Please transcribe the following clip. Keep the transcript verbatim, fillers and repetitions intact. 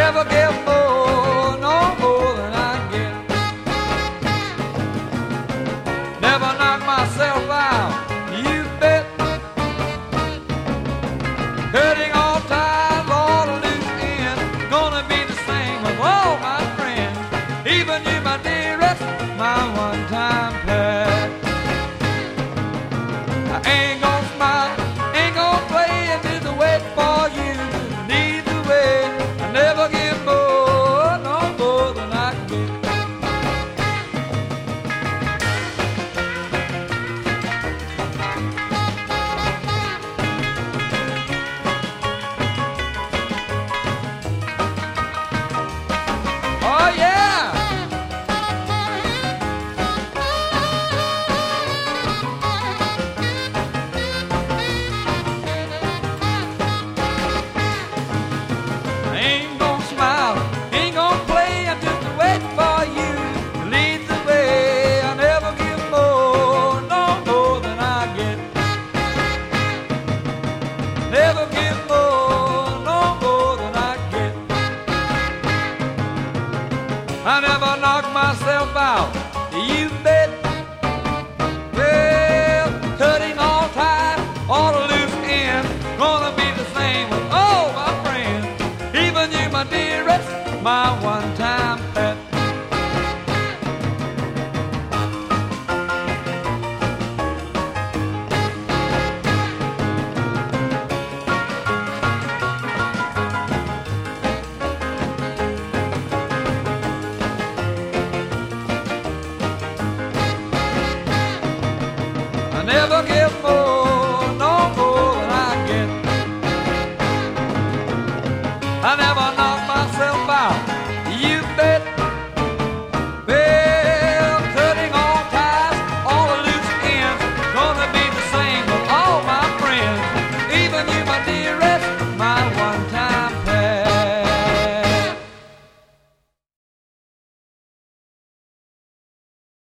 never give more, no more than I get. Never knock myself out, you bet. Hurting all time, all to loose end. Gonna be the same with all my friends. Even you, my dearest, my one-time pet. I ain't gonna smile, ain't gonna play into the wait for you. Neither way, I never give more, no more than I get. Oh yeah! I ain't gonna smile, ain't gonna play, I'm just waiting for you to lead the way. I never give more, no more than I get. Never give more, no more than I get. I never knock myself out, you bet. Well, cutting all ties, all the loose ends. Gonna be the same with all my friends. Even you, my dearest, my one-time pet. I never give more, no more than I get. I never knock myself out.